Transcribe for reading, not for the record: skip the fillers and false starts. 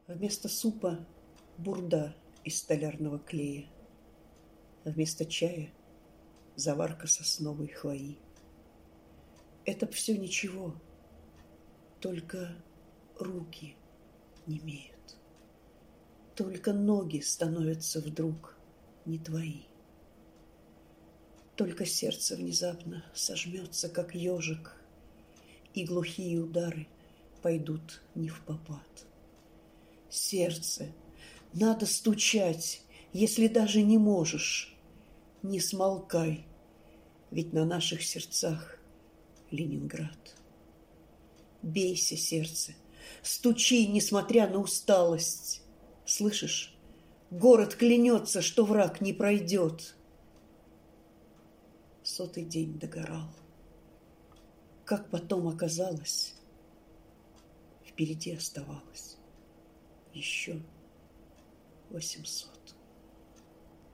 Вместо супа бурда из столярного клея, вместо чая заварка сосновой хвои. Это все ничего, только руки немеют, только ноги становятся вдруг не твои. Только сердце внезапно сожмется, как ежик, и глухие удары пойдут невпопад. Сердце, надо стучать, если даже не можешь. Не смолкай, ведь на наших сердцах Ленинград. Бейся, сердце, стучи, несмотря на усталость. Слышишь, город клянется, что враг не пройдет. 100-й день догорал. Как потом оказалось, впереди оставалось еще 800.